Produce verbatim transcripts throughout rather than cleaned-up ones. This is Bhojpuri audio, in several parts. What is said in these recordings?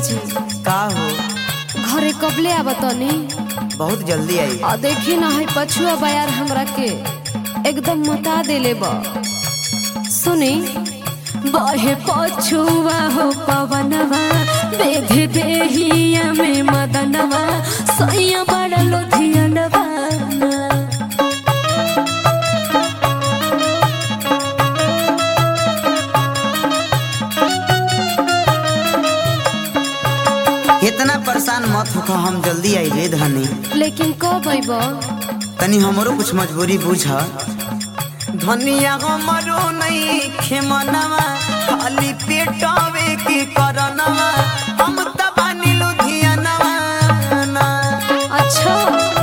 जी का हो? घरे कबले आवतनी? बहुत जल्दी आई। आ देखी ना है पछुआ बयार हमरा के एकदम मता देले बा। सुनी बहे पछुआ हो पवनवा बेधे देहिया में मदनवा सैया बड़ा लोधियनवा। इतना परेशान मत होखो, हम जल्दी आई रे धनी। लेकिन कब अइबो? तनी हमरो कुछ मजबूरी बुझ। धनिया हमरो नहीं खेमनवा खाली पेटावे के करनवा हम त बानी लुधियानवा ना। अच्छा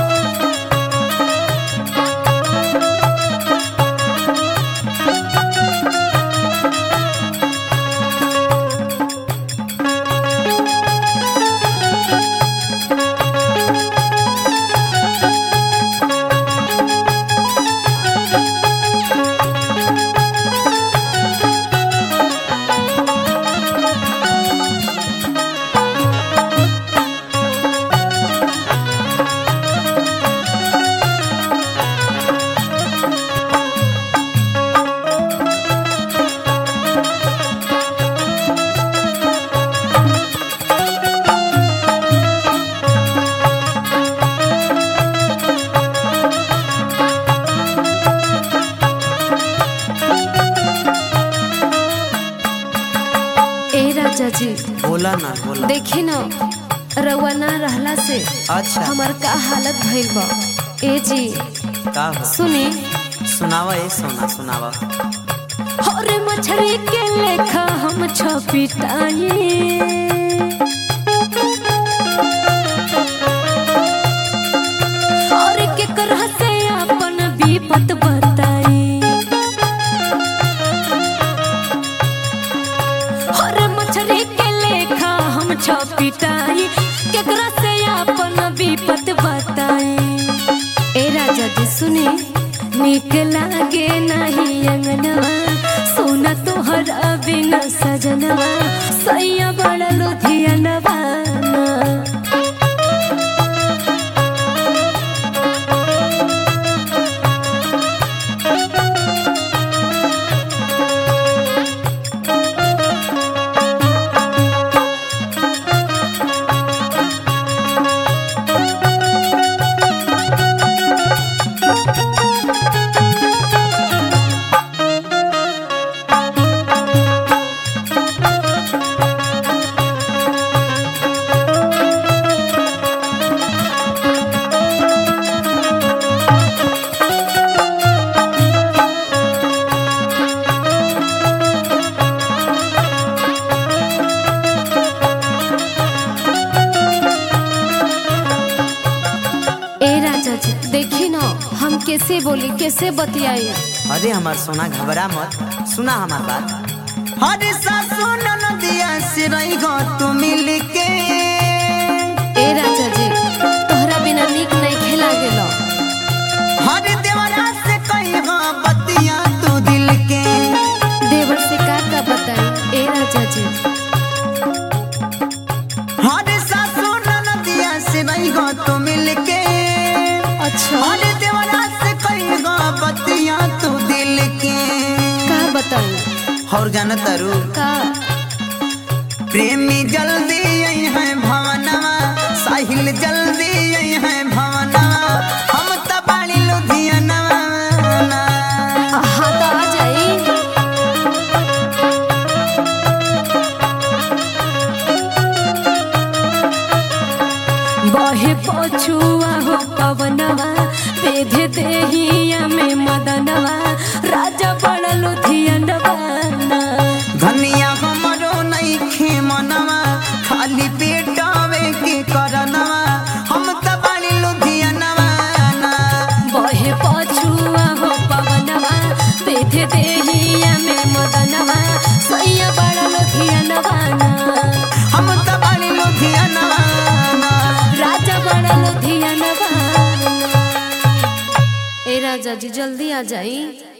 जी बोला ना बोला। देखी ना रउआ ना रहला से अच्छा हमार का हालत भइल बा। ए जी का हो? सुनी सुनावा ए सोना सुनावा। हरे मछली के लेखा हम छपिटाई और के करह से अपन विपत बताई। हरे मछली के लेखा हम छपिटाई केकरा से अपन विपत बताई। ए राजा जी सुनी निक लागे नहीं अंगनवा सोना तोहरा बिना सजनवा सैया बड़ा लुधियानवा। देखी ना हम कैसे बोली कैसे बतियाई। अरे हमार सोना घबरा मत, सुना हमार बात। हरे सासु ननदिया से रही गो तू मिल के। ए राजा जी तोहरा बिना निक नहीं खेला गेलो। हरे देवरा से कही गो बतिया तू दिल के। देवर से का का बताई ए राजा जी। हरे सासु ननदिया से रही गो तू मिल के। अच्छा हरे देवरा से कही गो बतिया तू दिल के। का बताई? और जाना तारू का प्रेमी जल्दी आई है भवनवा साहिल जल्दी आई है भवनवा हम त बानी लुधियानवा ना। हाँ तो आ जाई। बहे पछुआ हो पवनवा बेधे देहिया में मदनवा राजा बड़ा लुधियानवा। धनिया हमरो नहीं खेमनवा खाली पेटावे के करनवा हम त बानी लुधियानवा ना। बहे पछुआ हो पवनवा बेधे देहिया में मदनवा सैया बड़ा लुधियानवा। हम त बानी लुधियानवा ना। राजा बड़ा लुधियानवा। ए राजा जी जल्दी आ जाई।